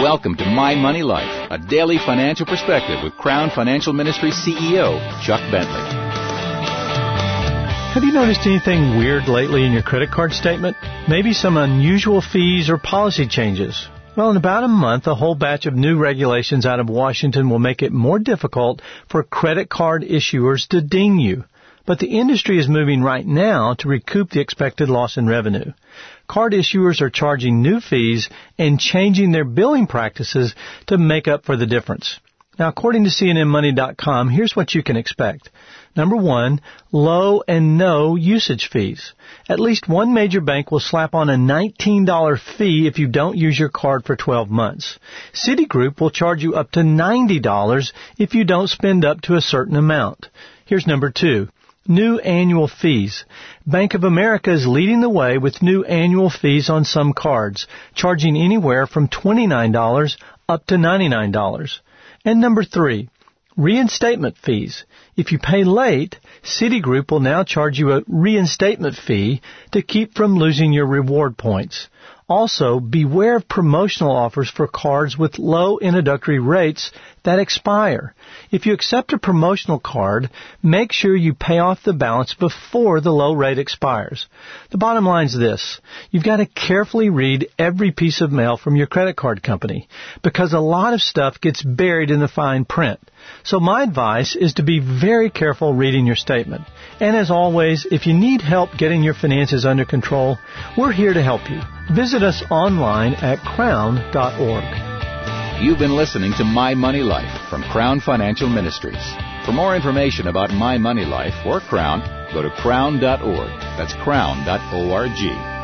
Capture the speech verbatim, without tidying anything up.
Welcome to My Money Life, a daily financial perspective with Crown Financial Ministry C E O Chuck Bentley. Have you noticed anything weird lately in your credit card statement? Maybe some unusual fees or policy changes? Well, in about a month, a whole batch of new regulations out of Washington will make it more difficult for credit card issuers to ding you. But the industry is moving right now to recoup the expected loss in revenue. Card issuers are charging new fees and changing their billing practices to make up for the difference. Now, according to C N N Money dot com, here's what you can expect. Number one, low and no usage fees. At least one major bank will slap on a nineteen dollars fee if you don't use your card for twelve months. Citigroup will charge you up to ninety dollars if you don't spend up to a certain amount. Here's number two. New annual fees. Bank of America is leading the way with new annual fees on some cards, charging anywhere from twenty-nine dollars up to ninety-nine dollars. And number three, reinstatement fees. If you pay late, Citigroup will now charge you a reinstatement fee to keep from losing your reward points. Also, beware of promotional offers for cards with low introductory rates that expire. If you accept a promotional card, make sure you pay off the balance before the low rate expires. The bottom line is this. You've got to carefully read every piece of mail from your credit card company because a lot of stuff gets buried in the fine print. So my advice is to be very careful reading your statement. And as always, if you need help getting your finances under control, we're here to help you. Visit us online at crown dot org. You've been listening to My Money Life from Crown Financial Ministries. For more information about My Money Life or Crown, go to crown dot org. That's crown dot org.